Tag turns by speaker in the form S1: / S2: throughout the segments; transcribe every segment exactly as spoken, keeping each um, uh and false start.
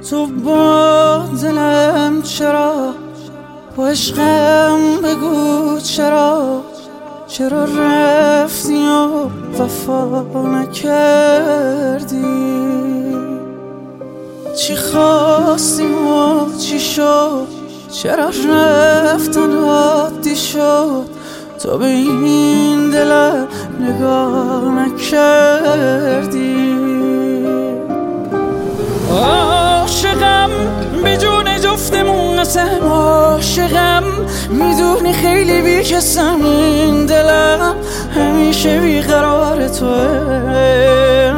S1: تو با دلم چرا، با عشقم بگو چرا، چرا رفتی و وفا نکردی؟ چی خواستیم و چی شد، چرا رفتن عادی شد؟ تو به این دلم نگاه نکردی. عاشقم بدون جفتمون قسم، عاشقم میدونی خیلی بیکسم، این دلم همیشه بیقرار توه.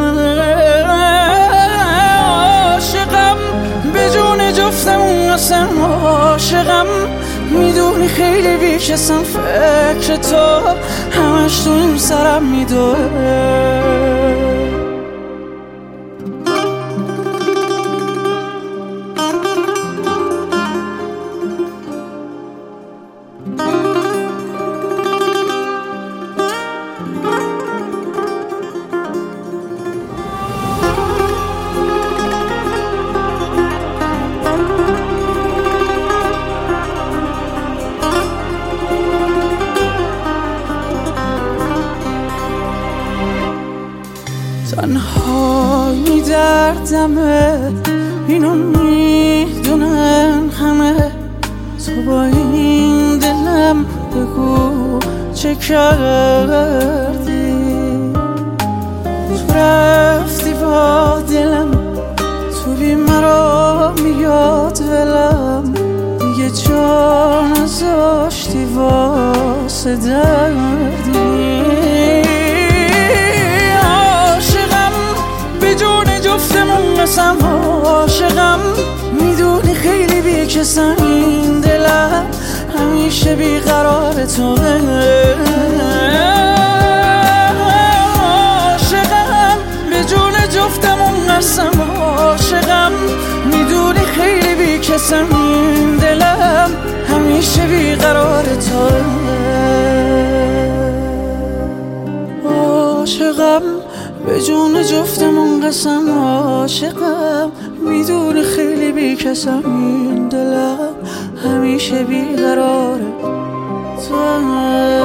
S1: عاشقم بدون جفتمون قسم، عاشقم میدونی خیلی بیکسم، فکر تو همش تو این سرم میدوه. تنهایی دردمه، اینو میدونن همه، تو با این دلم بگو چه کردی؟ تو رفتی با دلم، تو بی مرا میاد ولم، دیگه جا نذاشتی واسه دردی. قسم عاشقم میدونی خیلی بیکسم، این دلم همیشه بیقرار توه. عاشقم به جون جفتمون قسم، عاشقم میدونی خیلی بیکسم، این دلم همیشه بیقرار توه. عاشقم به جون جفتمون قسم، عاشقم میدونی خیلی بیکسم، این دلم همیشه بیقراره تو.